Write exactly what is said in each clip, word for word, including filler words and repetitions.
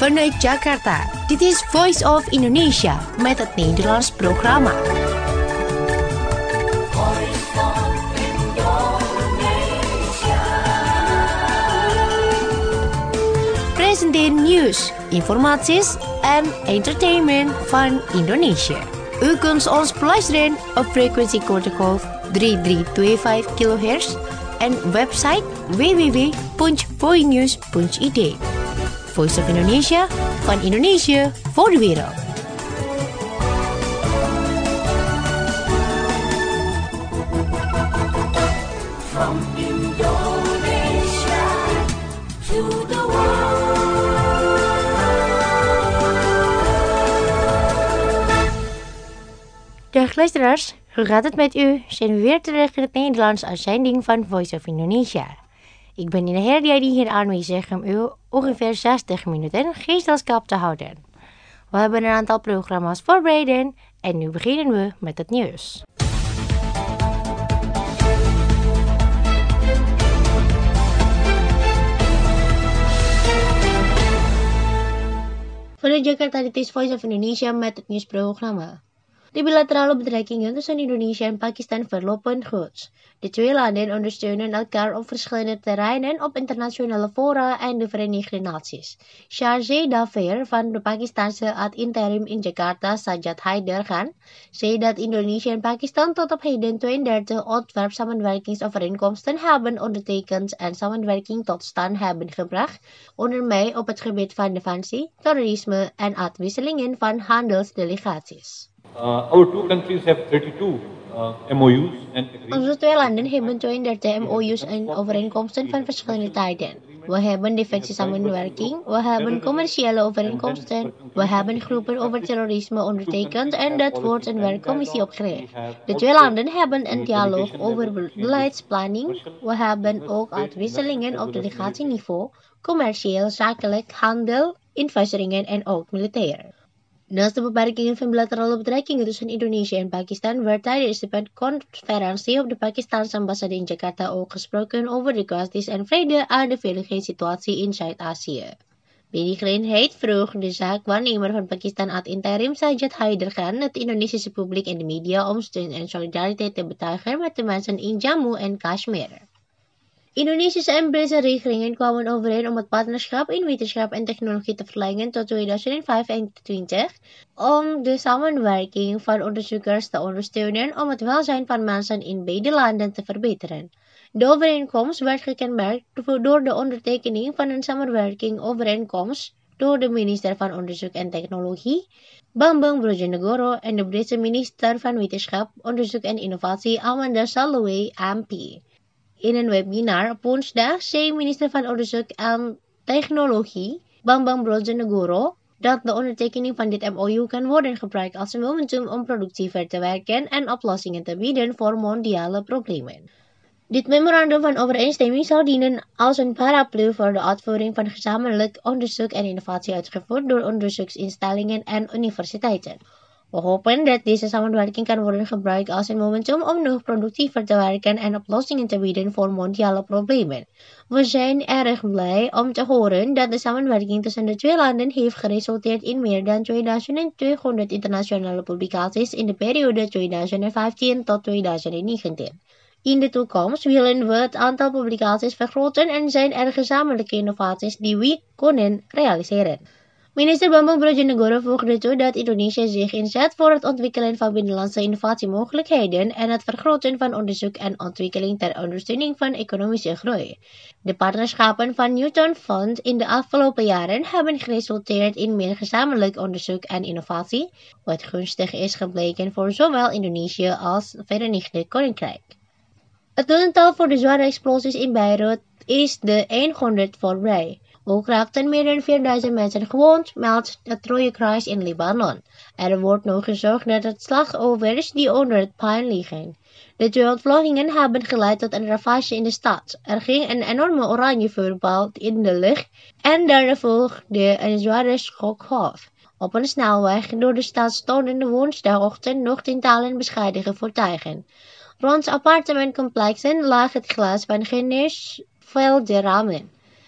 vanuit Jakarta. Dit is Voice of Indonesia met het Nederlands programma. Presenteer nieuws, informaties en entertainment van Indonesië. U kunt ons beluisteren op frequentie kortegolf drie drie twee vijf kilohertz en website w w w punt voinews punt i d. Voice of Indonesia, van Indonesië voor de wereld. From Indonesia to the world. Dag luisteraars, hoe gaat het met u? Zijn we weer terug in het Nederlands uitzending van Voice of Indonesia. Ik ben in de hele die hier aanwezig om u ongeveer zestig minuten gezelschap te houden. We hebben een aantal programma's voorbereid en nu beginnen we met het nieuws. Vanuit Jakarta, dit is Voice of Indonesia met het nieuwsprogramma. De bilaterale betrekkingen tussen Indonesië en Pakistan verlopen goed. De twee landen ondersteunen elkaar op verschillende terreinen op internationale fora en de Verenigde Naties. Chargé d'affaires van de Pakistanse ad interim in Jakarta, Sajjad Haider Khan, zei dat Indonesië en Pakistan tot op heden tweeëndertig ontwerpsamenwerkingsovereenkomsten hebben ondertekend en samenwerking tot stand hebben gebracht, onder meer op het gebied van defensie, terrorisme en uitwisselingen van handelsdelegaties. Uh, our two countries have thirty-two uh, M O U's and agreements. Onze twee landen hebben tweeëndertig M O U's en overeenkomsten van verschillende tijden. We hebben defensiesamenwerking, we hebben commerciële overeenkomsten, we hebben groepen over terrorisme ondertekend en dat wordt een werkcommissie opgericht. De twee landen hebben een dialoog over beleidsplanning, we hebben ook uitwisselingen op delegatieniveau, commercieel, zakelijk, handel, investeringen en ook militair. Naast de beperkingen van bilaterale betrekkingen tussen Indonesië en Pakistan werd tijdens de conferentie op de Pakistanse ambassade in Jakarta ook gesproken over de kwesties en vrede en de veiligheidssituatie in Zuid-Azië. Bij die gelegenheid vroeg de zaakwaarnemer van Pakistan ad interim Sajjad Haider Khan het Indonesische publiek en de media om steun en solidariteit te betuigen met de mensen in Jammu en Kashmir. Indonesische en Britse regeringen kwamen overeen om het partnerschap in wetenschap en technologie te verlengen tot tweeduizend vijfentwintig, om de samenwerking van onderzoekers te ondersteunen om het welzijn van mensen in beide landen te verbeteren. De overeenkomst werd gekenmerkt door de ondertekening van een samenwerking-overeenkomst door de minister van Onderzoek en Technologie, Bambang Brojonegoro, en de Britse minister van Wetenschap, Onderzoek en Innovatie, Amanda Salloway, M P. In een webinar op woensdag zei minister van Onderzoek en Technologie, Bambang Brojonegoro, dat de ondertekening van dit M O U kan worden gebruikt als een momentum om productiever te werken en oplossingen te bieden voor mondiale problemen. Dit memorandum van overeenstemming zal dienen als een paraplu voor de uitvoering van gezamenlijk onderzoek en innovatie uitgevoerd door onderzoeksinstellingen en universiteiten. We hopen dat deze samenwerking kan worden gebruikt als een momentum om nog productiever te werken en oplossingen te bieden voor mondiale problemen. We zijn erg blij om te horen dat de samenwerking tussen de twee landen heeft geresulteerd in meer dan tweeduizend tweehonderd internationale publicaties in de periode tweeduizend vijftien tot tweeduizend negentien. In de toekomst willen we het aantal publicaties vergroten en zijn er gezamenlijke innovaties die we kunnen realiseren. Minister Bambang Brojonegoro voegde toe dat Indonesië zich inzet voor het ontwikkelen van binnenlandse innovatiemogelijkheden en het vergroten van onderzoek en ontwikkeling ter ondersteuning van economische groei. De partnerschappen van Newton Fund in de afgelopen jaren hebben geresulteerd in meer gezamenlijk onderzoek en innovatie, wat gunstig is gebleken voor zowel Indonesië als het Verenigd Koninkrijk. Het dodental voor de zware explosies in Beirut is de honderd voorbij. Ook raakten meer dan vierduizend mensen gewond, meldt het Rode Kruis in Libanon. Er wordt nog gezocht naar de slachtoffers die onder het puin liggen. De twee ontvluchtingen hebben geleid tot een ravage in de stad. Er ging een enorme oranje vuurbal in de lucht en daarna volgde een zware schokgolf. Op een snelweg door de stad stonden de woensdagochtend nog tientallen bescheiden voertuigen. Rond appartementcomplexen lag het glas van geen veel de ramen.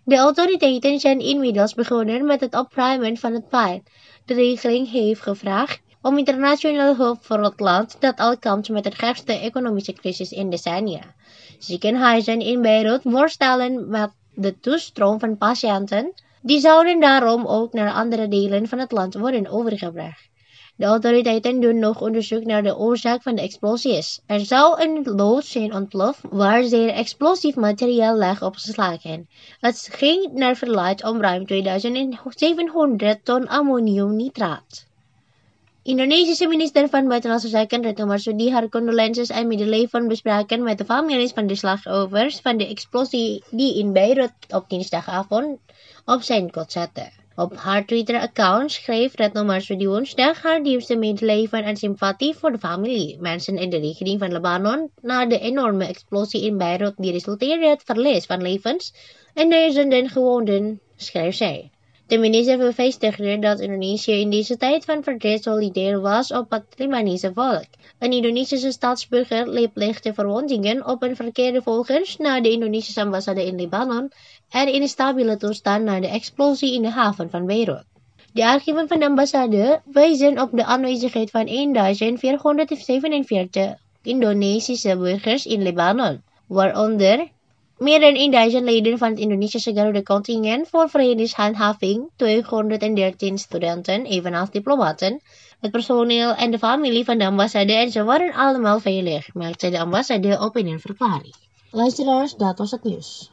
De autoriteiten zijn inmiddels begonnen met het opruimen van het puin. De regering heeft gevraagd om internationale hulp voor het land dat al kampt met de ergste economische crisis in decennia. Ziekenhuizen in Beirut worstelen met de toestroom van patiënten. Die zouden daarom ook naar andere delen van het land worden overgebracht. De autoriteiten doen nog onderzoek naar de oorzaak van de explosies. Er zou een loods zijn ontploft waar zeer explosief materiaal lag opgeslagen. Het ging naar verluidt om ruim tweeduizendzevenhonderd ton ammoniumnitraat. Indonesische minister van Buitenlandse Zaken Retno Marsudi haar condolences en medeleven bespraken met de families van de slachtoffers van de explosie die in Beirut op dinsdagavond op zijn kot zette. Op haar Twitter-account schreef Retno Marsudi woensdag haar diepste medeleven en sympathie voor de familie, mensen in de regio van Libanon na de enorme explosie in Beirut die resulteerde het verlies van levens en duizenden gewonden, schreef zij. De minister bevestigde dat Indonesië in deze tijd van verdriet solidair was op het Libanese volk. Een Indonesische staatsburger leed lichte verwondingen op een verkeerde volgens naar de Indonesische ambassade in Libanon en in een stabiele toestand na de explosie in de haven van Beirut. De archieven van de ambassade wijzen op de aanwezigheid van eenduizend vierhonderdzevenenveertig Indonesische burgers in Libanon, waaronder meer dan duizend leden van het Indonesische Garuda-contingent voor vredeshandhaving, tweehonderddertien studenten, evenals diplomaten, het personeel en de familie van de ambassade en ze waren allemaal veilig, maakte de ambassade op in een verklaring. Luisteraars, dat was het nieuws.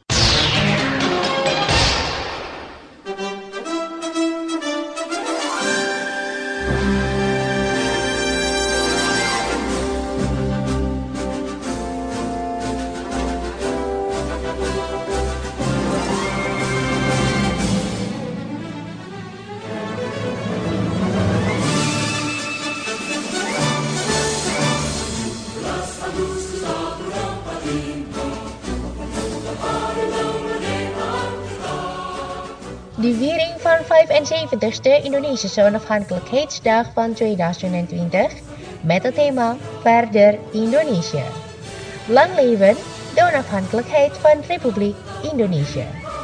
De viering van vijfenzeventigste Indonesische onafhankelijkheidsdag van tweeduizend twintig met het thema Verder Indonesië. Lang leven de onafhankelijkheid van Republiek Indonesië.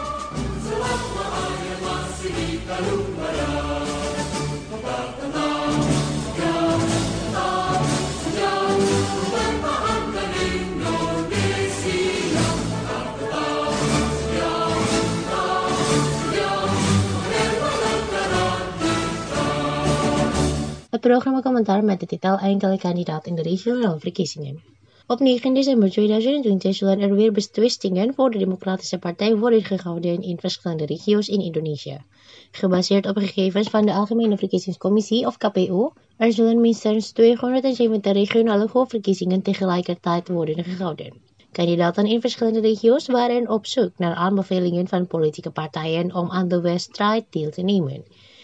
Het programma commentaar met de titel Enkele kandidaat in de regionale verkiezingen. Op negen december tweeduizend twintig zullen er weer betwistingen voor de Democratische Partij worden gehouden in verschillende regio's in Indonesië. Gebaseerd op gegevens van de Algemene Verkiezingscommissie of K P U, er zullen minstens tweehonderdzeventig regionale hoofdverkiezingen tegelijkertijd worden gehouden. Kandidaten in verschillende regio's waren op zoek naar aanbevelingen van politieke partijen om aan de wedstrijd deel te nemen.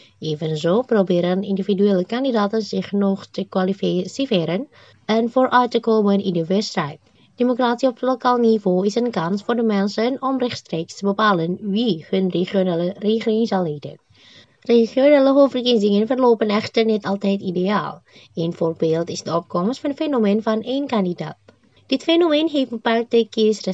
Evenzo proberen individuele kandidaten zich nog te kwalificeren en vooruit te komen in de wedstrijd. Democratie op lokaal niveau is een kans voor de mensen om rechtstreeks te bepalen wie hun regionale regering zal leiden. Regionale hoofdverkiezingen verlopen echter niet altijd ideaal. Een voorbeeld is de opkomst van het fenomeen van één kandidaat. Dit fenomeen heeft beperkte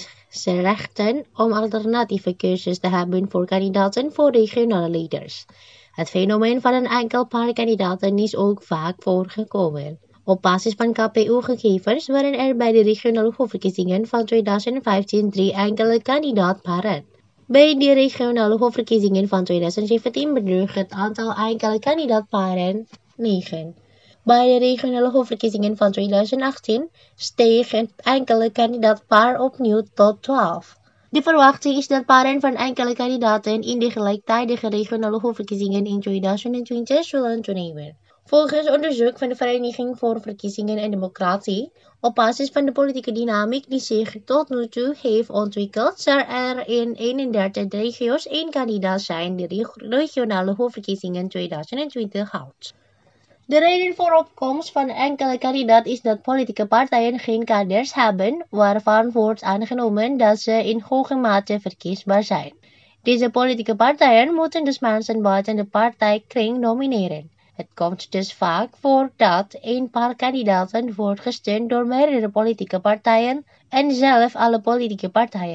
kiesrechten om alternatieve keuzes te hebben voor kandidaten voor regionale leiders. Het fenomeen van een enkel paar kandidaten is ook vaak voorgekomen. Op basis van K P U-gegevens waren er bij de regionale hoofdverkiezingen van tweeduizend vijftien drie enkele kandidaatparen. Bij de regionale hoofdverkiezingen van tweeduizend zeventien bedroeg het aantal enkele kandidaatparen negen. Bij de regionale hoofdverkiezingen van tweeduizend achttien steeg het enkele kandidaatpaar opnieuw tot twaalf. De verwachting is dat paren van enkele kandidaten in de gelijktijdige regionale hoofdverkiezingen in tweeduizend twintig zullen toenemen. Volgens onderzoek van de Vereniging voor Verkiezingen en Democratie, op basis van de politieke dynamiek die zich tot nu toe heeft ontwikkeld, zal er in eenendertig regio's één kandidaat zijn die de regionale hoofdverkiezingen tweeduizend twintig houdt. De reden voor opkomst van enkele kandidaat is dat politieke partijen geen kaders hebben, waarvan wordt aangenomen dat ze in hoge mate verkiesbaar zijn. Deze politieke partijen moeten dus mensen buiten de partijkring nomineren. Het komt dus vaak voor dat een paar kandidaten wordt gesteund door meerdere politieke partijen en zelf alle politieke partijen.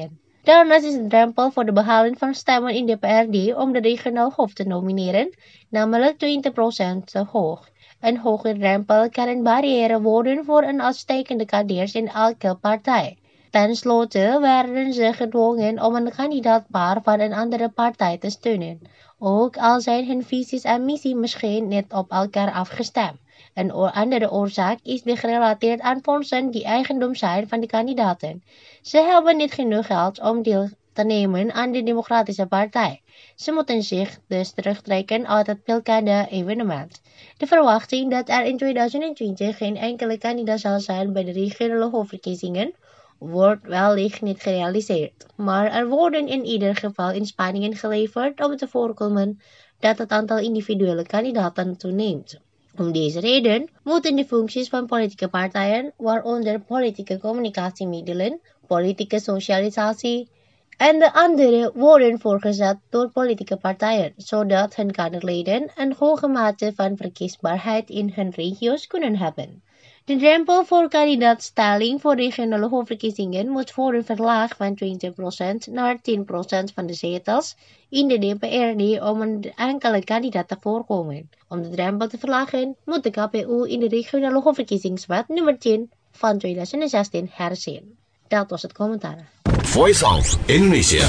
Daarnaast is de drempel voor de behaling van stemmen in de P R D om de regionaal hoofd te nomineren, namelijk twintig procent te hoog. Een hoge drempel kan een barrière worden voor een uitstekende kader in elke partij. Ten slotte werden ze gedwongen om een kandidaatpaar van een andere partij te steunen, ook al zijn hun visies en missie misschien niet op elkaar afgestemd. Een andere oorzaak is de gerelateerd aan fondsen die eigendom zijn van de kandidaten. Ze hebben niet genoeg geld om deel te nemen aan de Democratische Partij. Ze moeten zich dus terugtrekken uit het Pilkada-evenement. De verwachting dat er in tweeduizend twintig geen enkele kandidaat zal zijn bij de regionale hoofdverkiezingen wordt wellicht niet gerealiseerd, maar er worden in ieder geval inspanningen geleverd om te voorkomen dat het aantal individuele kandidaten toeneemt. Om deze reden moeten de functies van politieke partijen, waaronder politieke communicatiemiddelen, politieke socialisatie en de andere worden voorgezet door politieke partijen, zodat hun kaderleden een hoge mate van verkiesbaarheid in hun regio's kunnen hebben. De drempel voor kandidaatstelling voor regionale hoofdverkiezingen moet worden verlaagd van twintig procent naar tien procent van de zetels in de D P R D om een enkele kandidaat te voorkomen. Om de drempel te verlagen moet de K P U in de regionale hoofdverkiezingswet nummer tien van tweeduizend zestien herzien. Dat was het commentaar. Voice of Indonesia.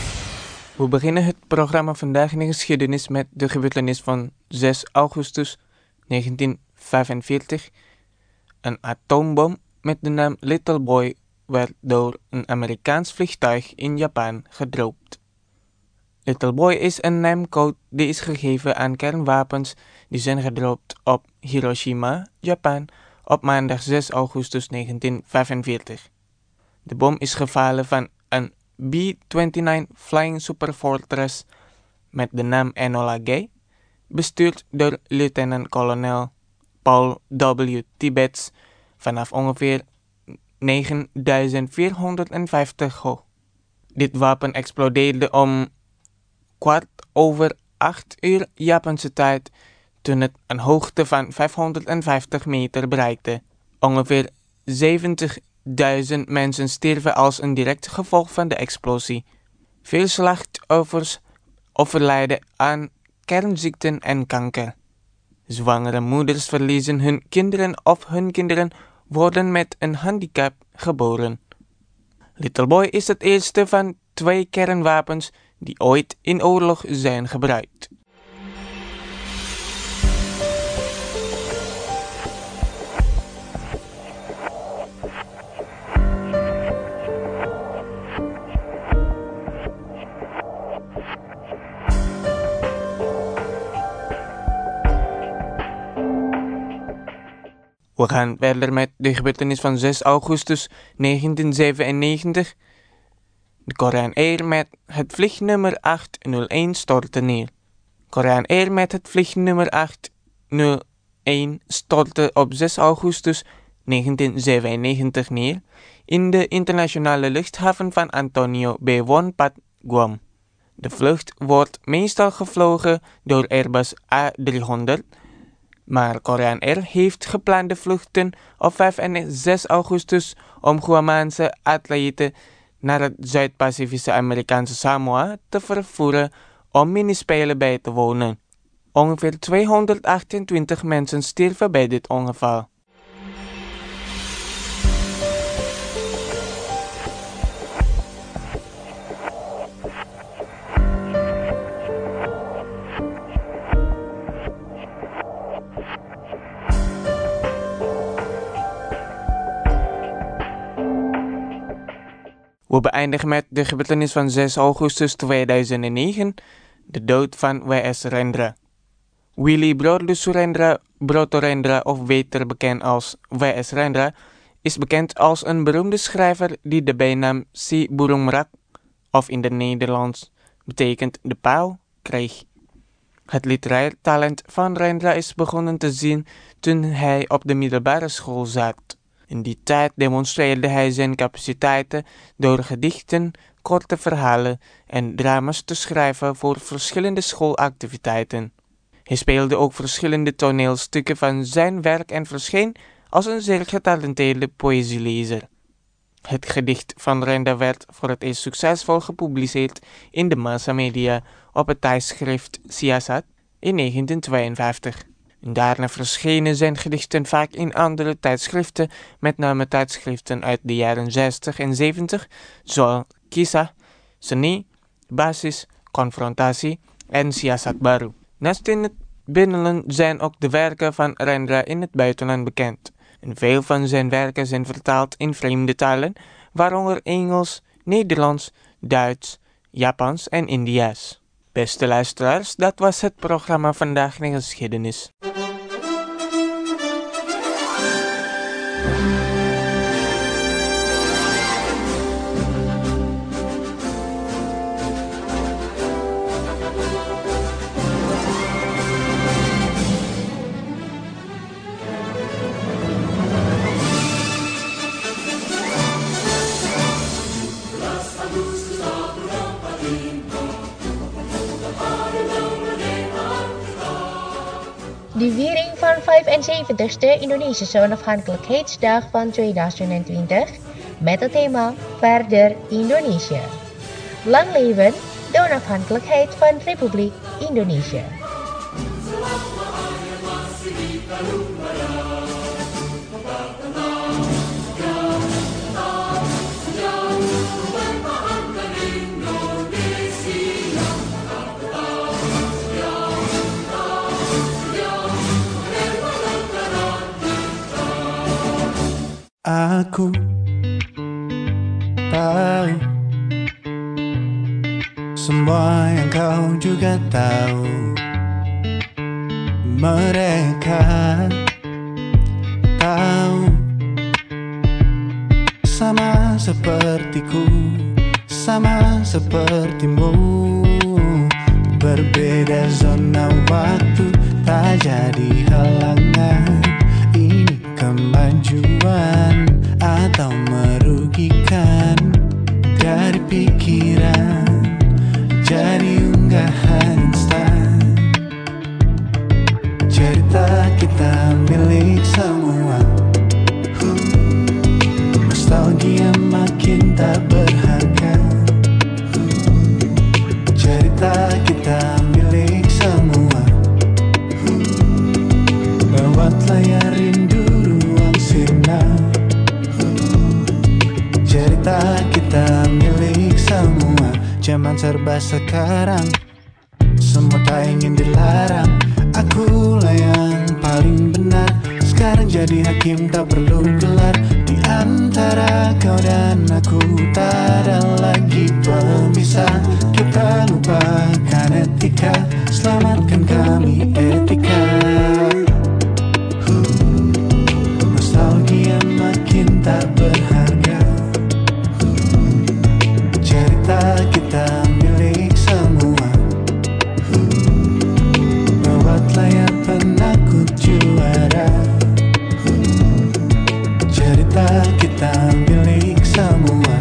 We beginnen het programma vandaag in de geschiedenis met de gebeurtenis van zes augustus negentien vijfenveertig. Een atoombom met de naam Little Boy werd door een Amerikaans vliegtuig in Japan gedropt. Little Boy is een naamcode die is gegeven aan kernwapens die zijn gedropt op Hiroshima, Japan, op maandag zes augustus negentien vijfenveertig. De bom is gevallen van een B negenentwintig Flying Superfortress met de naam Enola Gay, bestuurd door lieutenant-kolonel Paul W. Tibbets vanaf ongeveer negenduizend vierhonderdvijftig hoog. Dit wapen explodeerde om kwart over acht uur Japanse tijd toen het een hoogte van vijfhonderdvijftig meter bereikte. Ongeveer zeventigduizend mensen stierven als een direct gevolg van de explosie. Veel slachtoffers overlijden aan kernziekten en kanker. Zwangere moeders verliezen hun kinderen of hun kinderen worden met een handicap geboren. Little Boy is het eerste van twee kernwapens die ooit in oorlog zijn gebruikt. We gaan verder met de gebeurtenis van zes augustus negentien zevenennegentig. De Korean Air met het vluchtnummer achthonderdéén stortte neer. Korean Air met het vluchtnummer achthonderdéén stortte op zes augustus negentien zevenennegentig neer in de internationale luchthaven van Antonio B. Wonpat, Guam. De vlucht wordt meestal gevlogen door Airbus A driehonderd, maar Korean Air heeft geplande vluchten op vijf en zes augustus om Guamaanse atleten naar het Zuid-Pacifische Amerikaanse Samoa te vervoeren om minispelen bij te wonen. Ongeveer tweehonderdachtentwintig mensen stierven bij dit ongeval. We beëindigen met de gebeurtenis van zes augustus tweeduizend negen, de dood van W S Rendra. Willy Broadus Surendra Brotorendra, of beter bekend als W S Rendra, is bekend als een beroemde schrijver die de bijnaam Si Burung Merak, of in het Nederlands betekent de pauw, kreeg. Het literair talent van Rendra is begonnen te zien toen hij op de middelbare school zat. In die tijd demonstreerde hij zijn capaciteiten door gedichten, korte verhalen en drama's te schrijven voor verschillende schoolactiviteiten. Hij speelde ook verschillende toneelstukken van zijn werk en verscheen als een zeer getalenteerde poëzielezer. Het gedicht van Renda werd voor het eerst succesvol gepubliceerd in de massamedia op het tijdschrift Siyasat in negentien tweeënvijftig. Daarna verschenen zijn gedichten vaak in andere tijdschriften, met name tijdschriften uit de jaren zestig en zeventig, zoals Kisah, Seni, Basis, Confrontatie en Siyasat Baru. Naast in het binnenland zijn ook de werken van Rendra in het buitenland bekend. En veel van zijn werken zijn vertaald in vreemde talen, waaronder Engels, Nederlands, Duits, Japans en Indiaas. Beste luisteraars, dat was het programma Vandaag in de Geschiedenis. De viering van vijfenzeventigste Indonesische onafhankelijkheidsdag van tweeduizend twintig met het thema Verder Indonesië. Lang leven de onafhankelijkheid van Republiek Indonesië. Aku tahu semua yang kau juga tahu. Mereka tahu sama sepertiku, sama sepertimu. Berbeda zona waktu tak jadi halangan. Ini kemajuan atau merugikan, dari pikiran jadi unggahan instan. Cerita kita milik semua, nostalgia makin tak berharga. Cerita kita milik semua, lewat layar rindu ruang sirna. Cerita kita milik semua. Zaman serba sekarang, semua tak ingin dilarang. Akulah yang paling benar. Sekarang jadi hakim tak perlu gelar. Di antara kau dan aku tak ada lagi pemisah. Kita lupakan etika, selamatkan kami etika. Nostalgia makin tak berharga. Cerita kita milik semua, lewat layar penakut juara. Cerita kita milik semua.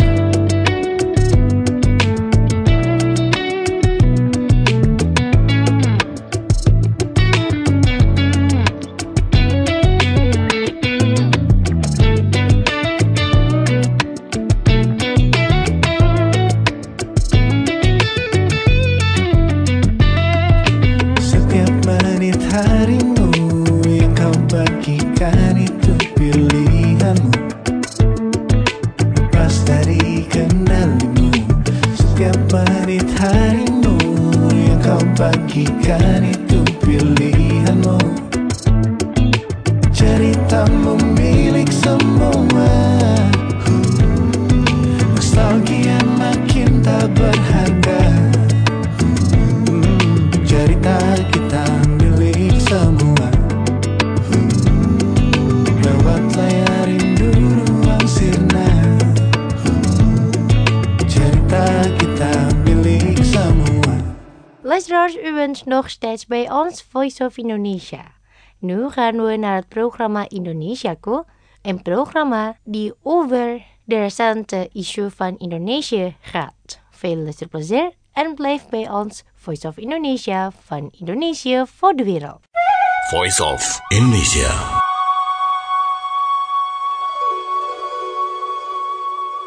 Harimu yang kau bagikan itu pilihanmu, lepas dari kendalimu. Setiap menit harimu yang kau bagikan itu pilihanmu. Ceritamu milik semua. Nostalgia makin tak berharga. Cerita kita milik semua, lewat layar rindu ruang sirna. Cerita kita milik semua. Luisteraars, u bent nog steeds bij ons Voice of Indonesia. Nu gaan we naar het programma Indonesiaku, een programma die over de recente issue van Indonesië gaat. Veel luisterplezier en blijf bij ons Voice of Indonesia van Indonesië voor de wereld. Voice of Indonesia.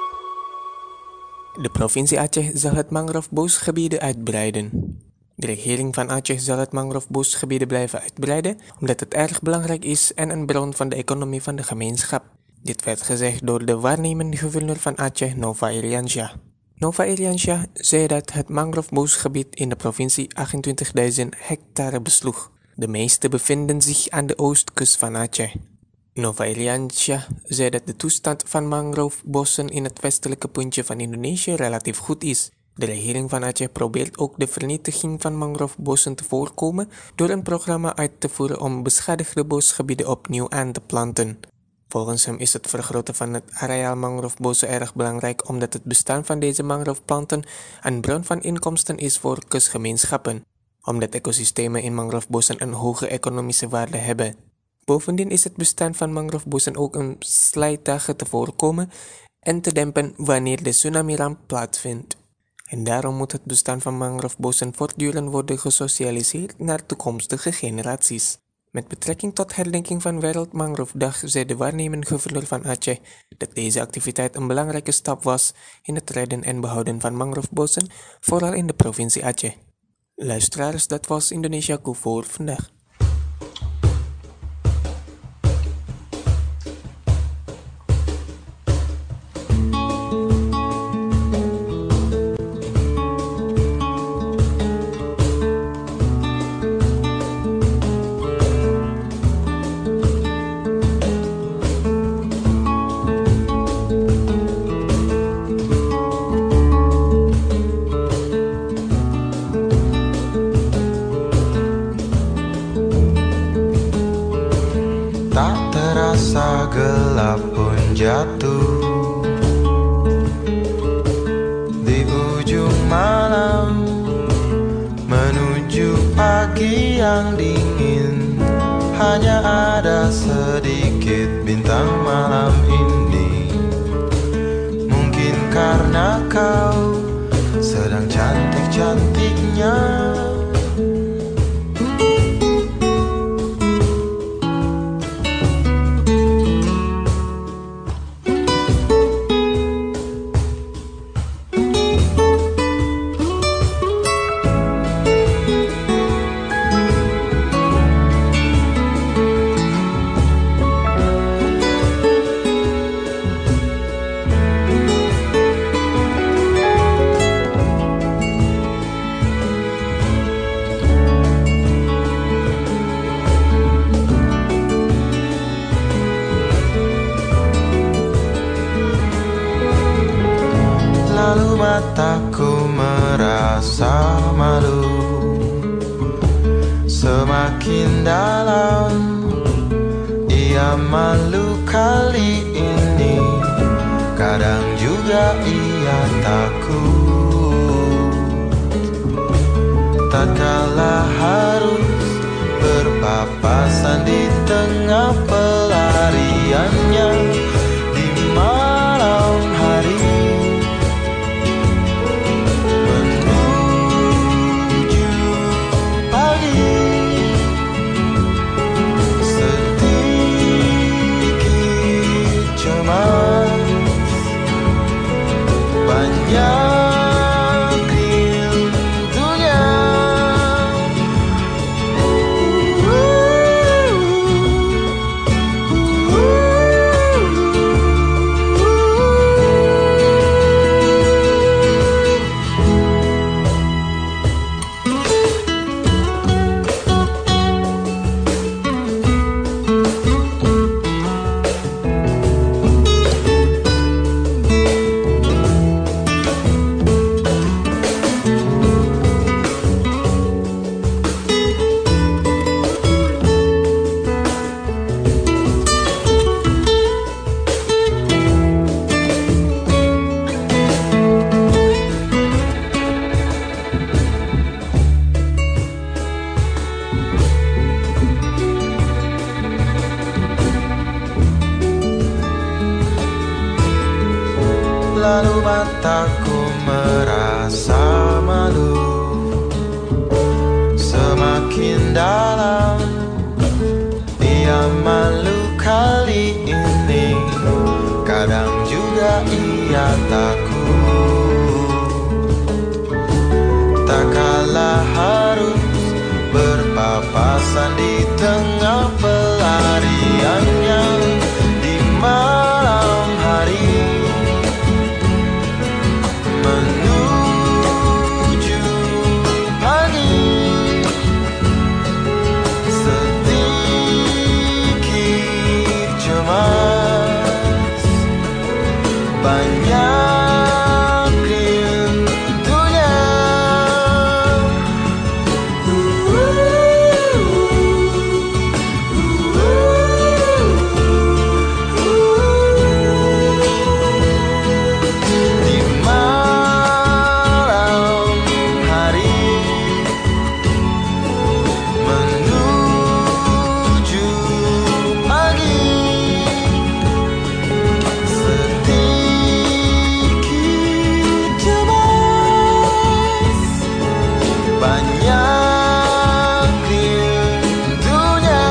De provincie Aceh zal het mangrovebosgebieden uitbreiden. De regering van Aceh zal het mangrovebosgebieden blijven uitbreiden, omdat het erg belangrijk is en een bron van de economie van de gemeenschap. Dit werd gezegd door de waarnemende gouverneur van Aceh, Nova Iriansyah. Nova Iriansyah zei dat het mangrovebosgebied in de provincie achtentwintigduizend hectare besloeg. De meeste bevinden zich aan de oostkust van Aceh. Nova Iriansyah zei dat de toestand van mangrovebossen in het westelijke puntje van Indonesië relatief goed is. De regering van Aceh probeert ook de vernietiging van mangrovebossen te voorkomen door een programma uit te voeren om beschadigde bosgebieden opnieuw aan te planten. Volgens hem is het vergroten van het areaal mangrovebossen erg belangrijk omdat het bestaan van deze mangroveplanten een bron van inkomsten is voor kustgemeenschappen, omdat ecosystemen in mangrovebossen een hoge economische waarde hebben. Bovendien is het bestaan van mangrovebossen ook een slijtage te voorkomen en te dempen wanneer de tsunami-ramp plaatsvindt. En daarom moet het bestaan van mangrovebossen voortdurend worden gesocialiseerd naar toekomstige generaties. Met betrekking tot herdenking van Wereldmangrovedag zei de waarnemende gouverneur van Aceh dat deze activiteit een belangrijke stap was in het redden en behouden van mangrovebossen, vooral in de provincie Aceh. Luisteraars, dat was Indonesiaku voor vandaag. Gelap pun jatuh di ujung malam menuju pagi yang dingin. Hanya ada sedikit bintang malam ini. Mungkin karena kau sedang cantik-cantiknya. Mataku merasa malu, semakin dalam ia malu kali ini. Kadang juga ia takut, tatkala harus berpapasan di tengah pelariannya di malam hari. Lalu mataku merasa malu, semakin dalam ia malu kali ini. Kadang juga ia takut, kecemasan di tengah pelariannya di malam hari menuju pagi. Sedikit cemas, banyak rindunya. Di malam hari menuju pagi, sedikit cemas, banyak rindunya.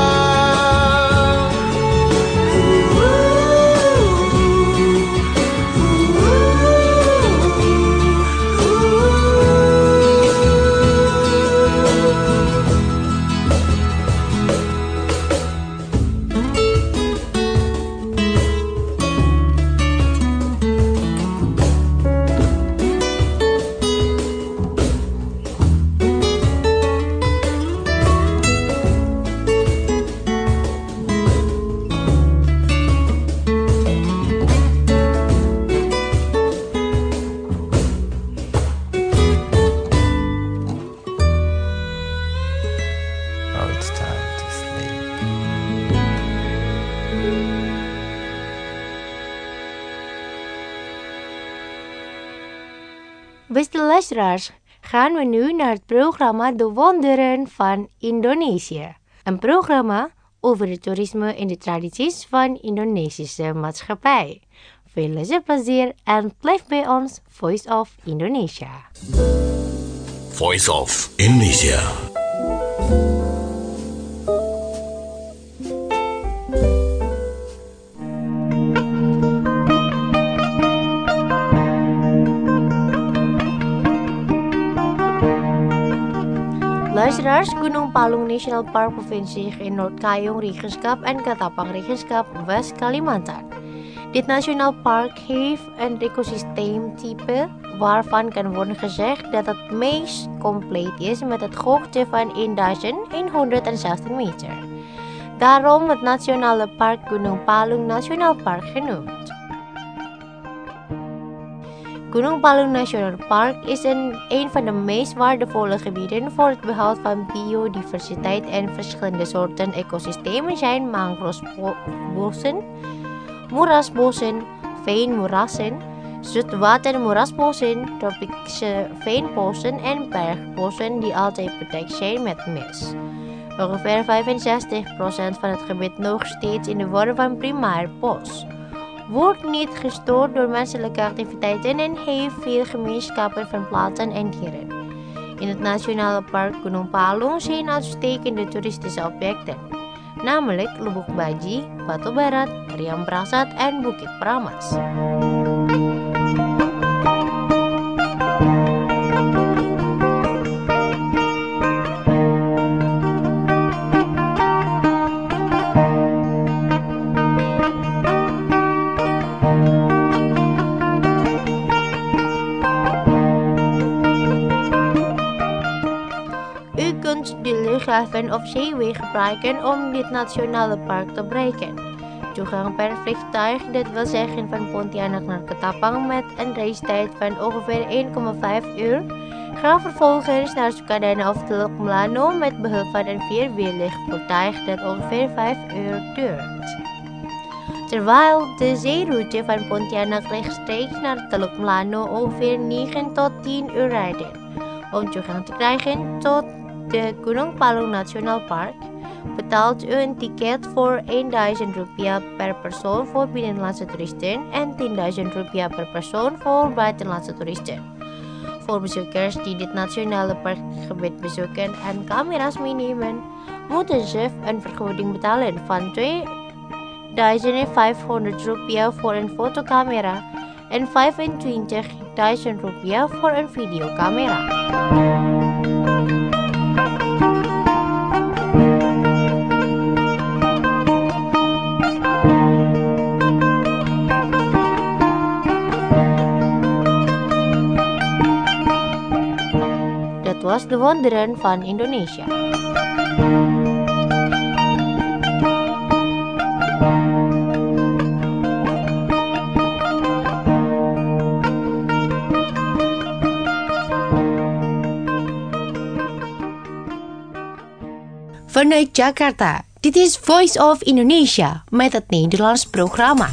Oh, it's time to sleep. Beste luisteraars, gaan we nu naar het programma De Wonderen van Indonesië. Een programma over het toerisme en de tradities van Indonesische maatschappij. Veel luisterplezier en blijf bij ons Voice of Indonesia. Voice of Indonesia. Luisteraars, Gunung Palung National Park bevindt zich in Noord-Kayong Regenschap en Ketapang Regenschap, West-Kalimantan. Dit nationaal park heeft een ecosysteemtype waarvan kan worden gezegd dat het meest compleet is met een hoogte van duizend honderdzestien meter. Daarom het nationale park Gunung Palung National Park genoemd. Gunung Palung National Park is een, een van de meest waardevolle gebieden voor het behoud van biodiversiteit en verschillende soorten ecosystemen zijn mangrovebossen, moerasbossen, veenmoerassen, zoetwatermoerasbossen, tropische veenbossen en bergbossen die altijd bedekt zijn met mist. Ongeveer vijfenzestig procent van het gebied nog steeds in de vorm van primair bos. Wordt niet gestoord door menselijke activiteiten en heeft veel gemeenschappen van planten en dieren. In het Nationale Park Gunung Palung zijn uitstekende toeristische objecten, namelijk Lubuk Baji, Batu Barat, Riam Prasat en Bukit Pramas. De luchthaven of zeeweg gebruiken om dit nationale park te bereiken. Toegang per vliegtuig, dat wil zeggen van Pontianak naar Ketapang met een reistijd van ongeveer één komma vijf uur. Ga vervolgens naar Sukadana of Teluk Melano met behulp van een vierwielig voertuig dat ongeveer vijf uur duurt. Terwijl de zeeroute van Pontianak rechtstreeks naar Teluk Melano ongeveer negen tot tien uur rijden. Om toegang te krijgen tot de Gunung Palung National Park betaalt u een ticket voor duizend rupiah per persoon voor binnenlandse toeristen en tienduizend rupiah per persoon voor buitenlandse toeristen. Voor bezoekers die dit nationale parkgebied bezoeken en camera's meenemen, moeten ze een vergoeding betalen van tweeduizend vijfhonderd rupiah voor een fotocamera en vijfentwintigduizend rupiah voor een videocamera. was the wonderen van Indonesia. Vanuit Jakarta, dit is Voice of Indonesia met het Nederlands programma.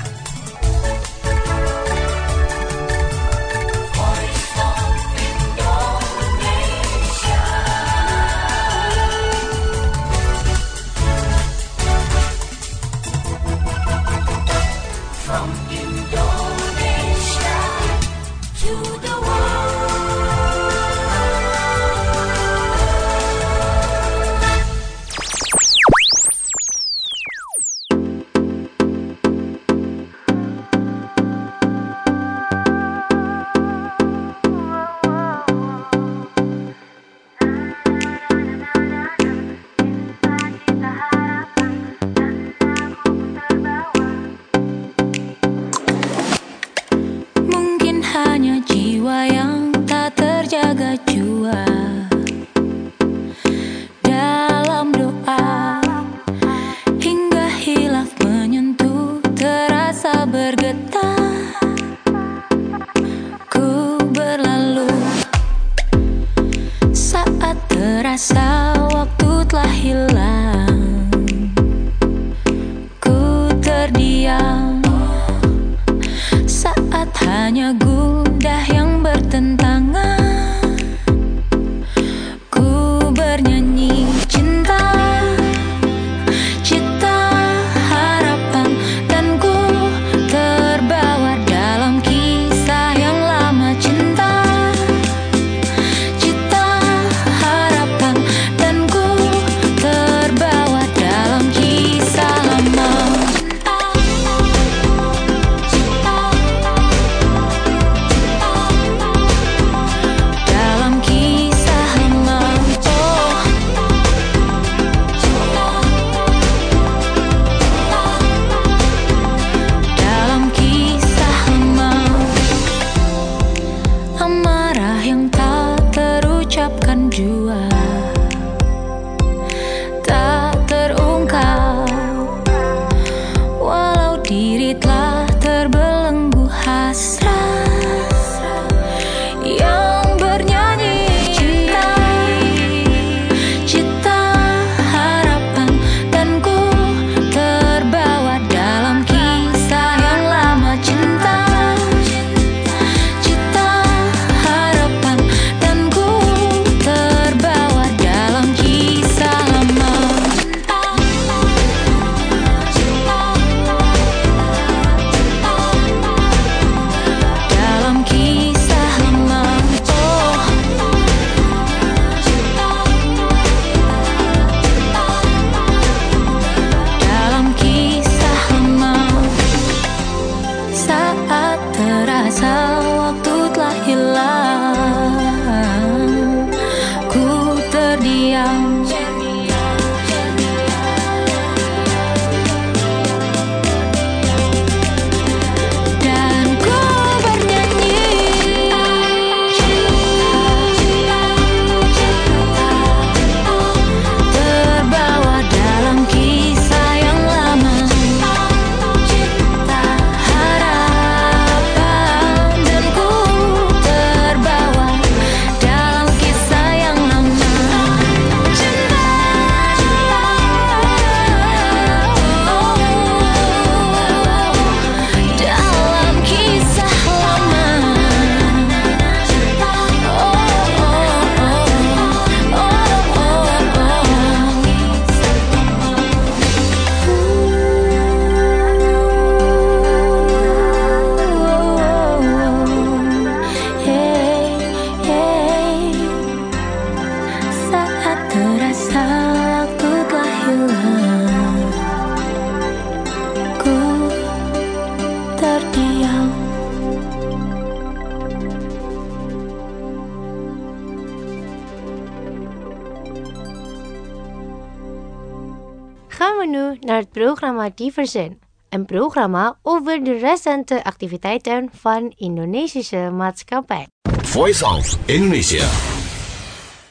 Gaan we nu naar het programma Diversen, een programma over de recente activiteiten van Indonesische maatschappij. Voice of Indonesia.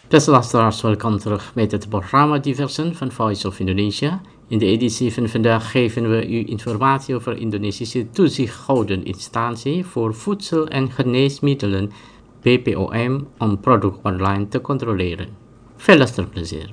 Beste luisteraars, welkom terug met het programma Diversen van Voice of Indonesia. In de editie van vandaag geven we u informatie over de Indonesische toezichthoudende instantie voor voedsel- en geneesmiddelen B P O M om product online te controleren. Veel luisterplezier.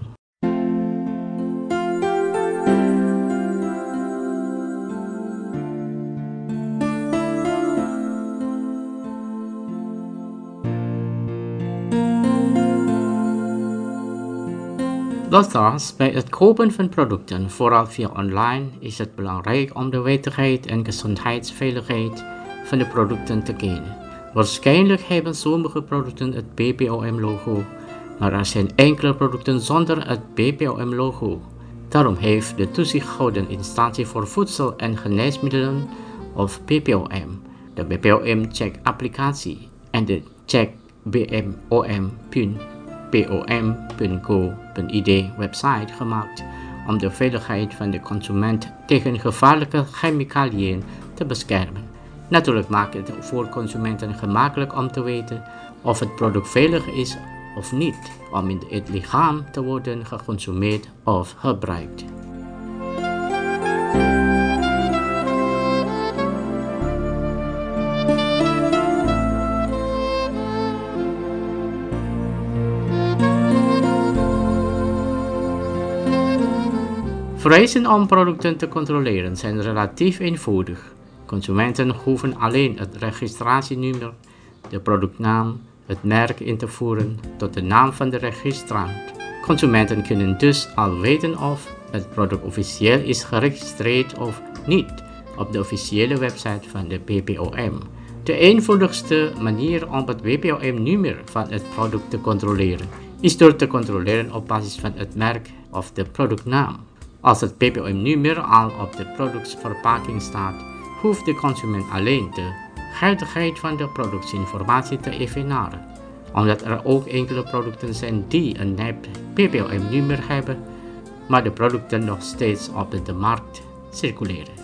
Luisteraars, bij het kopen van producten, vooral via online, is het belangrijk om de wettigheid en gezondheidsveiligheid van de producten te kennen. Waarschijnlijk hebben sommige producten het B P O M-logo, maar er zijn enkele producten zonder het B P O M-logo. Daarom heeft de toezichthoudende instantie voor voedsel- en geneesmiddelen, of B P O M, de B P O M-check-applicatie en de check B M O M punt p o m punt go punt i d website gemaakt om de veiligheid van de consument tegen gevaarlijke chemicaliën te beschermen. Natuurlijk maakt het voor consumenten gemakkelijk om te weten of het product veilig is of niet om in het lichaam te worden geconsumeerd of gebruikt. Vereisen om producten te controleren zijn relatief eenvoudig. Consumenten hoeven alleen het registratienummer, de productnaam, het merk in te voeren tot de naam van de registrant. Consumenten kunnen dus al weten of het product officieel is geregistreerd of niet op de officiële website van de B P O M. De eenvoudigste manier om het B P O M-nummer van het product te controleren is door te controleren op basis van het merk of de productnaam. Als het B P O M-nummer al op de productverpakking staat, hoeft de consument alleen de geldigheid van de productinformatie te evenaren. Omdat er ook enkele producten zijn die een nep B P O M-nummer hebben, maar de producten nog steeds op de markt circuleren.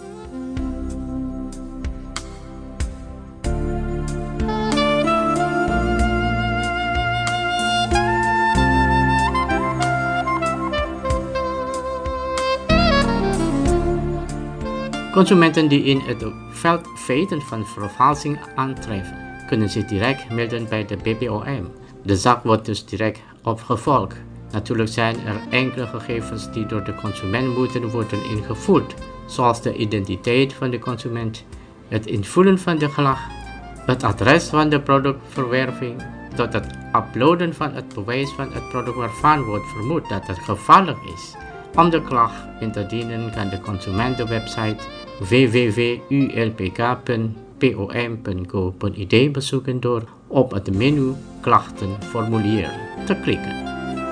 Consumenten die in het veld feiten van vervalsing aantreffen, kunnen zich direct melden bij de B P O M. De zaak wordt dus direct opgevolgd. Natuurlijk zijn er enkele gegevens die door de consument moeten worden ingevoerd, zoals de identiteit van de consument, het invullen van de klag, het adres van de productverwerving, tot het uploaden van het bewijs van het product waarvan wordt vermoed dat het gevaarlijk is. Om de klacht in te dienen kan de consument de website w w w punt u l p k punt p o m punt go punt i d bezoeken door op het menu Klachtenformulier te klikken.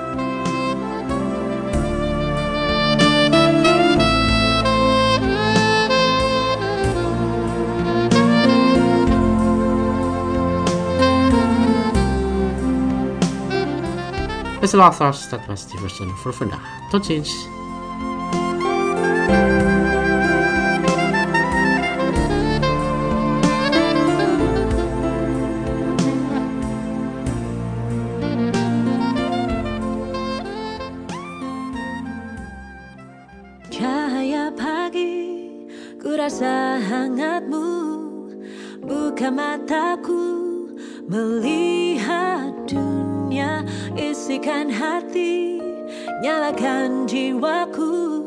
Beste luisteraars, dat was de versie voor vandaag. Tot ziens. Cahaya pagi, ku rasa hangatmu, buka mataku, melihat dunia, isikan hati, nyalakan jiwaku,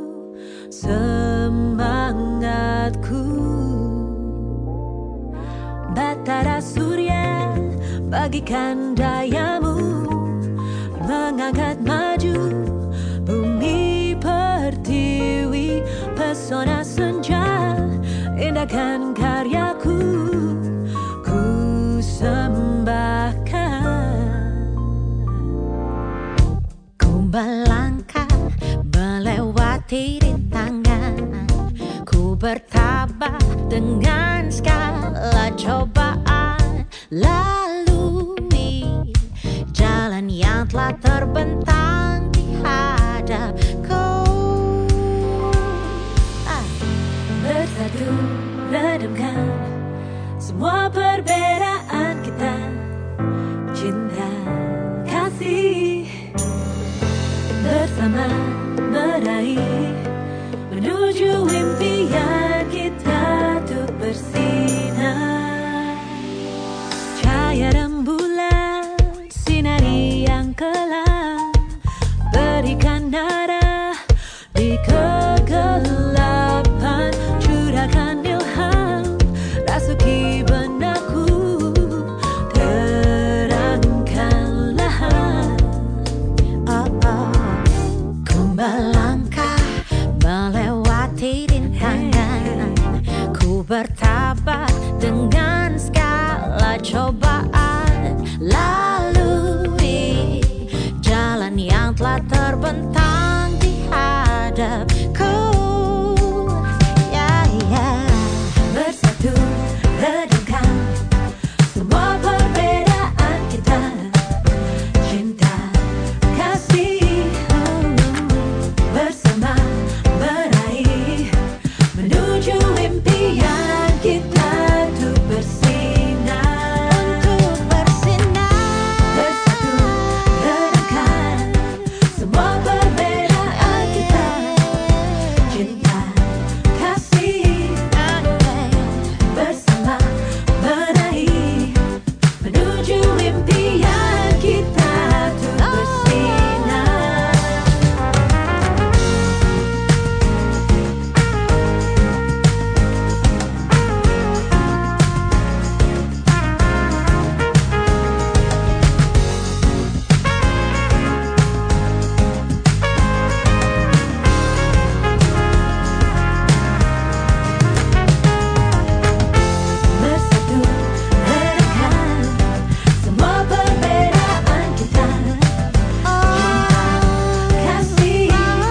semangatku. Batara surya, bagikan dayamu, mengangkat maju, bumi pertiwi, pesona senja, indahkan karyaku, ku sembahkan. Ku melangkah melewati rintangan, ku bertabah dengan segala cobaan, lalui jalan yang telah terbentang di hadapku. Ah. Bersatu redamkan semua perbedaan kita, cinta kasih bersama meraih menuju impian kita tuh bersinar. Cahaya rembulan sinari yang kelam, berikan arah di kegelapan, curahkan ilham rasuki benakku, terangkanlah. Oh, oh. Ku melangkah melewati rintangan, ku bertabat dengan segala cobaan, lalui jalan yang telah terbentang di hadapku. Ya, ya. Bersatu redamkan semua perbedaan kita, cinta kasih, bersama meraih menuju impian kita tuh bersinar, untuk bersinar. Bersatu redamkan semua perbedaan kita, cinta kasih, bersama meraih menuju impian kita tuh bersinar. Bersatu redamkan semua perbedaan kita, cinta kasih,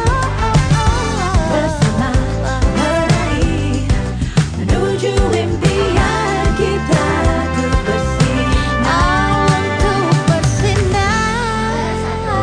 bersama meraih menuju impian kita tuh bersinar, untuk bersinar.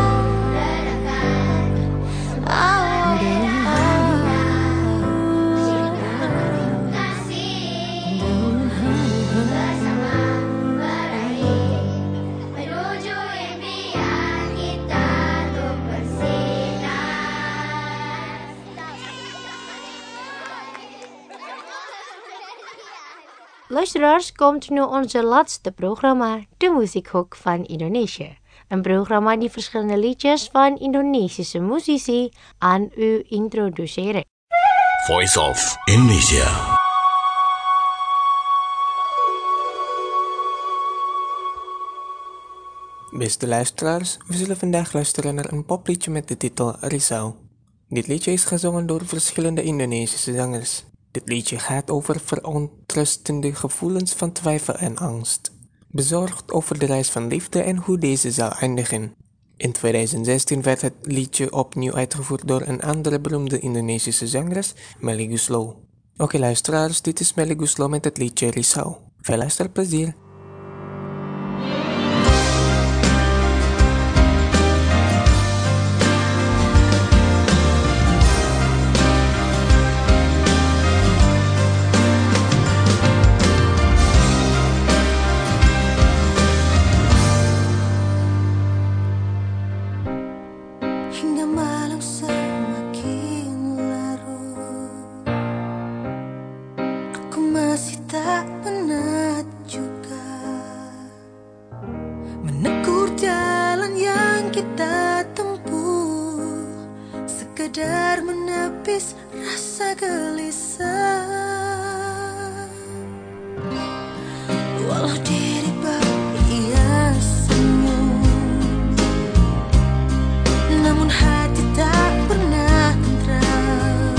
Luisteraars, komt nu onze laatste programma, de Muziekhoek van Indonesië. Een programma die verschillende liedjes van Indonesische muzici aan u introduceren. Voice of Indonesia. Beste luisteraars, we zullen vandaag luisteren naar een popliedje met de titel Risau. Dit liedje is gezongen door verschillende Indonesische zangers. Dit liedje gaat over verontrustende gevoelens van twijfel en angst. Bezorgd over de reis van liefde en hoe deze zal eindigen. In tweeduizend zestien werd het liedje opnieuw uitgevoerd door een andere beroemde Indonesische zangeres, Melly Goeslaw. Oké luisteraars, dit is Melly Goeslaw met het liedje Risau. Veel luisterplezier! Hingga malam semakin larut, aku masih tak penat juga menegur jalan yang kita tempuh, sekedar menepis rasa gelisah. Walau diri berhiasanmu, namun hati tak pernah tentram,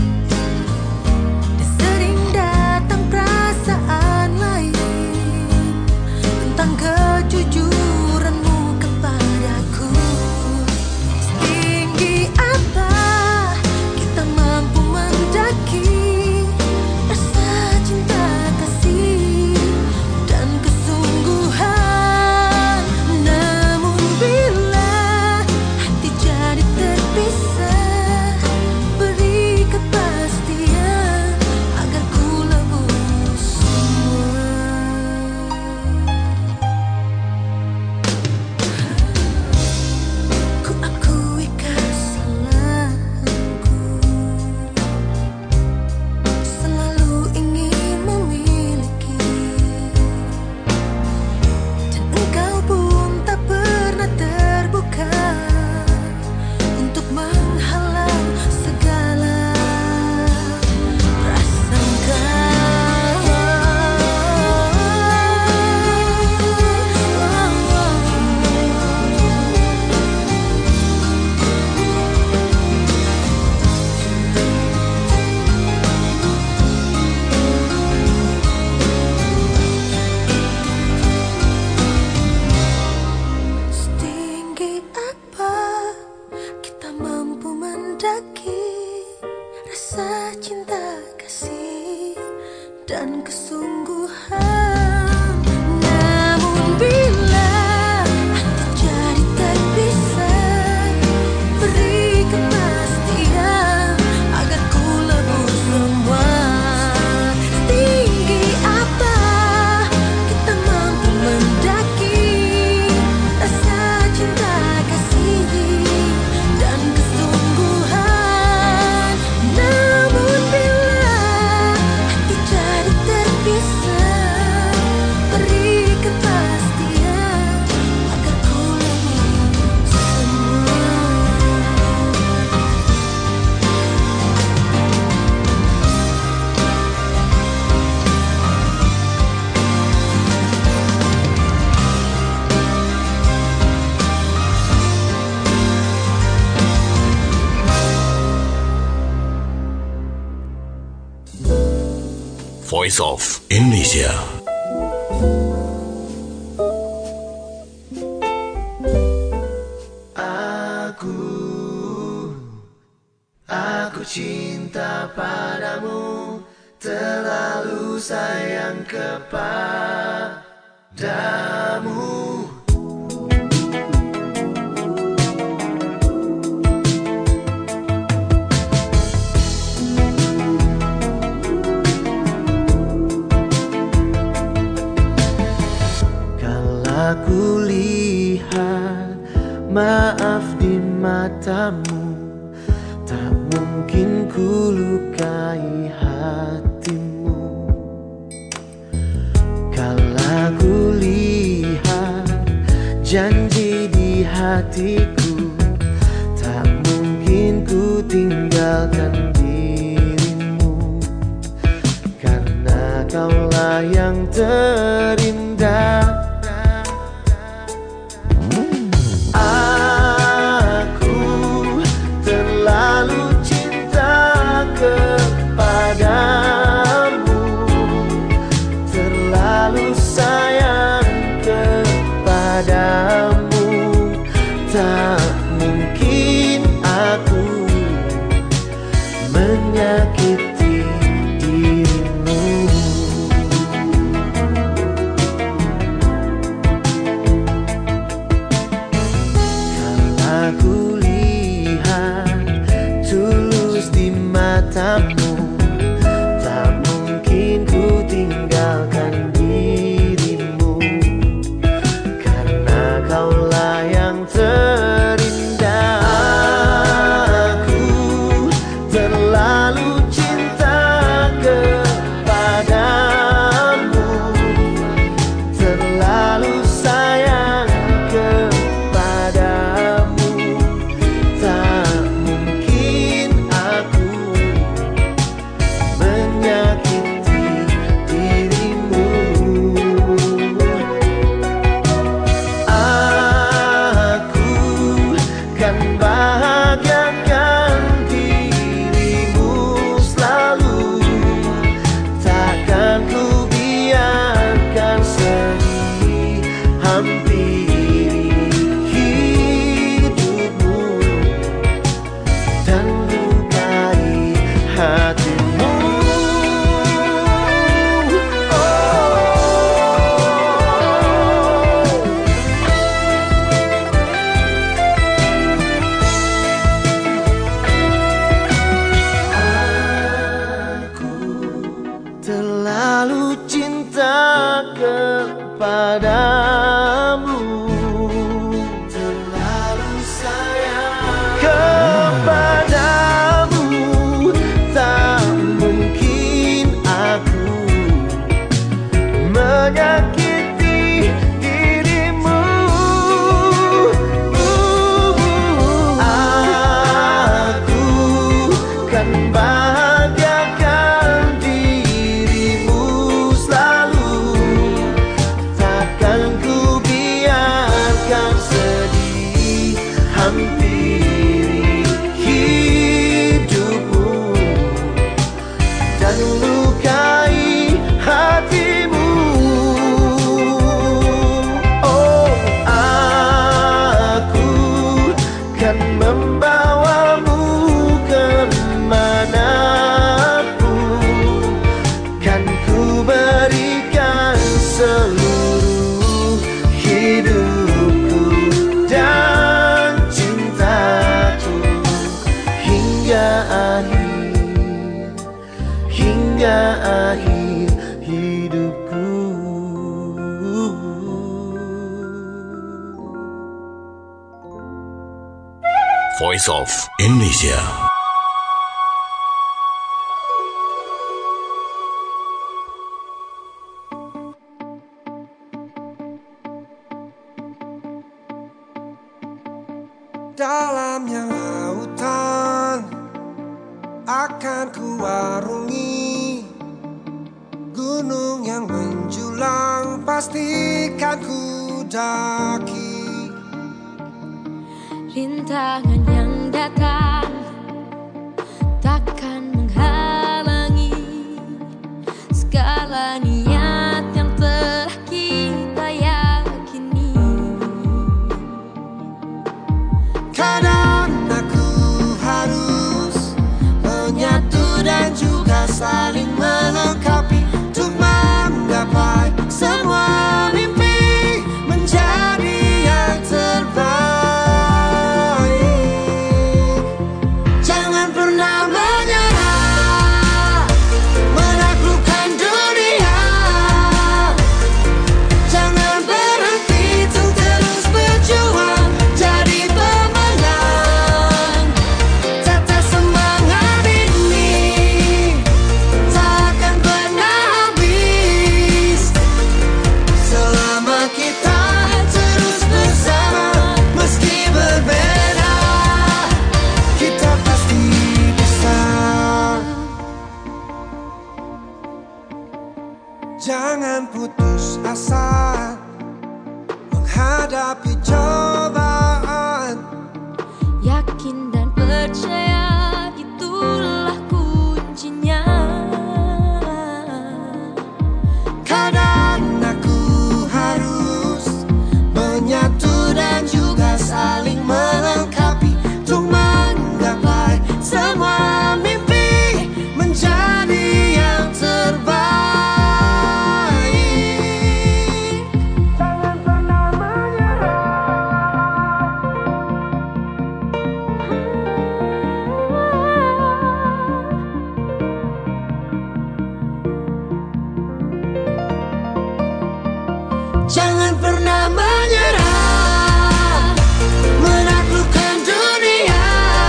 dan sering datang perasaan lain tentang kejujuranmu kepadaku. Setinggi apa kita mampu mendaki rasa cinta kasih dan kesetiaan. Voice of Indonesia. Aku, aku cinta padamu, terlalu sayang kepadamu. Aku lihat maaf di matamu, tak mungkin ku lukai hatimu. Kalau ku lihat janji di hatiku, tak mungkin ku tinggalkan dirimu. Karena kaulah yang terindah. Tak mungkin aku menyakiti dirimu. Kalau aku lihat tulus di matamu, tak mungkin ku tinggalkan dirimu. Karena kaulah yang terindah. Aku terlalu cinta kepadamu, terlalu sayang kepadamu. Tak mungkin aku menyakiti dirimu. Bahagiakan dirimu selalu, takkan ku biarkan sedih hampiri hidupmu dan lukai hatimu. Terlalu cinta kepadamu, terlalu sayang kepadamu. Tak mungkin aku menyakiti dirimu. Aku kan bahagiakan dirimu selalu, takkan ku biarkan sedih hampiri hidupmu dan lukai hatimu. Oh, aku kan membawamu kemanapun, kan ku berikan seluruh hidupku dan cintaku hingga akhir, hingga akhir hidupku. Voice of Indonesia. Dalamnya lautan akan ku warungi, gunung yang menjulang pastikan ku daki. Rintangan yang datang takkan menghalangi segala putus asa menghadapi cobaan. Yakin dan percaya itulah kuncinya. Kadang aku harus menyatu dan juga saling melengkapi untuk menggapai semua mimpi menjadi yang terbaik. Jangan pernah menyerah. Jangan pernah menyerah, menaklukkan dunia.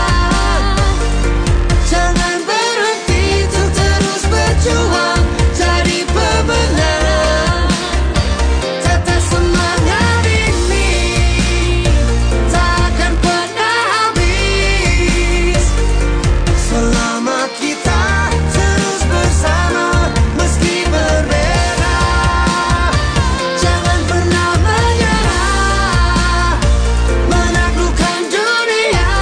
Jangan berhenti untuk terus berjuang jadi pemenang. Tetap semangat ini takkan pernah habis selama kita terus bersama meski berbeda. Jangan pernah menyerah, menaklukkan dunia.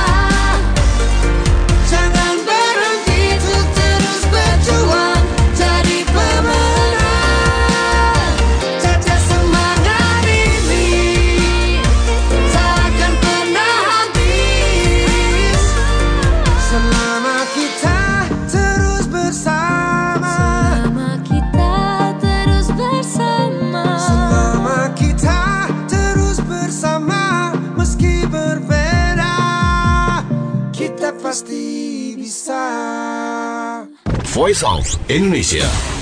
Jangan berhenti untuk terus berjuang jadi pemenang. Tetap semangat ini takkan pernah habis selama kita terus bersama. Selama kita terus bersama. Selama kita terus bersama meski berbeda, kita pasti bisa. Voice of Indonesia.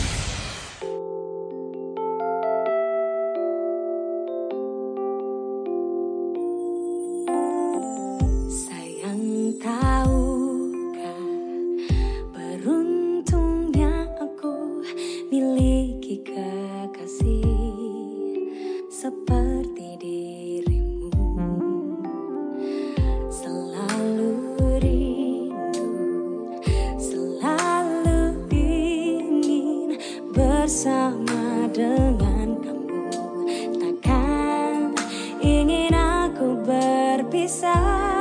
Sayang, tahukah beruntungnya aku miliki kekasih seperti dirimu. Selalu rindu, selalu ingin bersama dengan kamu. Takkan ingin aku berpisah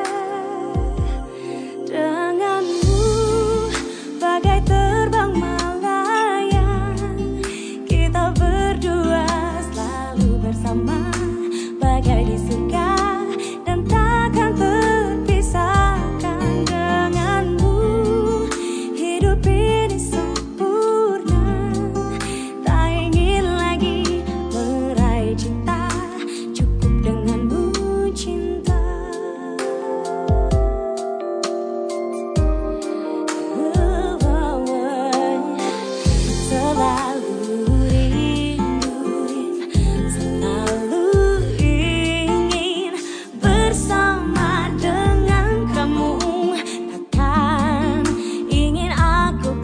denganmu, bagai terbang melayang. Kita berdua selalu bersama, bagai di surga dan takkan terpisahkan denganmu. Hidup ini sempurna, tak ingin lagi meraih cinta, cukup denganmu cinta. Selalu rindu, selalu ingin bersama dengan kamu. Takkan ingin aku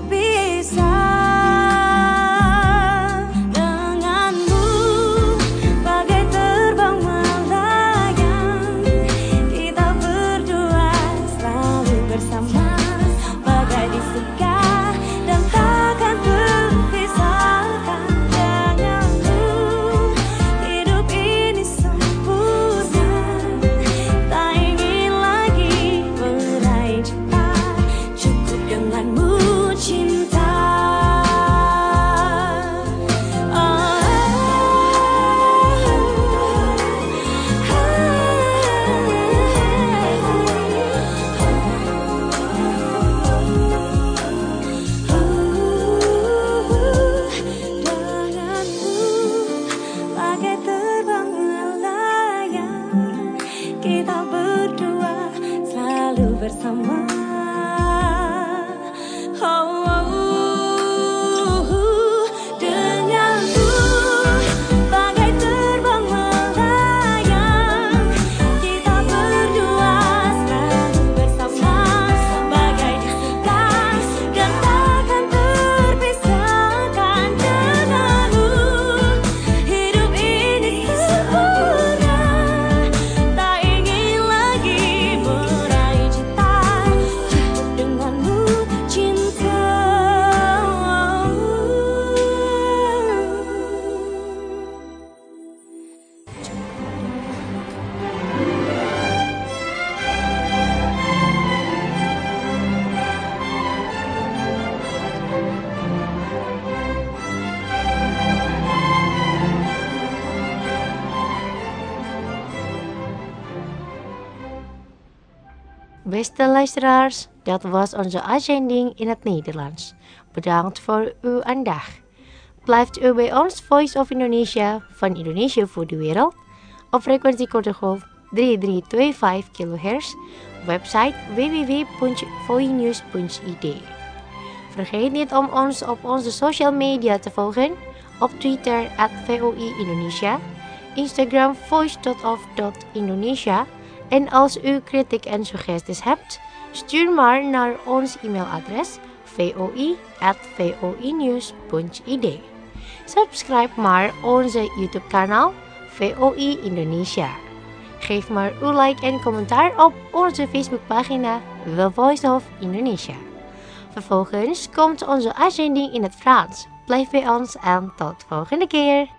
berpisah denganmu, bagai terbang melayang. Kita berdua selalu bersama, bagai di surga dan takkan terpisahkan denganmu. Hidup ini sempurna, tak ingin lagi meraih cinta, cukup denganmu cinta. Denganmu, bagai terbang melayang. Kita berdua selalu bersama. Oh, oh, oh. Denganmu, bagai terbang melayang. Kita berdua selalu bersama, bagai di surga dan takkan terpisahkan denganmu. Hidup ini sempurna, tak ingin lagi meraih cinta, Beste luisteraars, dat was onze uitzending in het Nederlands. Bedankt voor uw aandacht. Blijft u bij ons Voice of Indonesia van Indonesia voor de wereld op frequentie kortegolf drie drie twee vijf kilohertz, website w w w punt voinews punt i d. Vergeet niet om ons op onze social media te volgen, op Twitter at V O I Indonesia, Instagram voice dot of dot indonesia en als u kritiek en suggesties hebt, stuur maar naar ons e-mailadres voi at voinews punt i d. Subscribe maar onze YouTube kanaal V O I Indonesia. Geef maar uw like en commentaar op onze Facebookpagina The Voice of Indonesia. Vervolgens komt onze uitzending in het Frans. Blijf bij ons en tot volgende keer.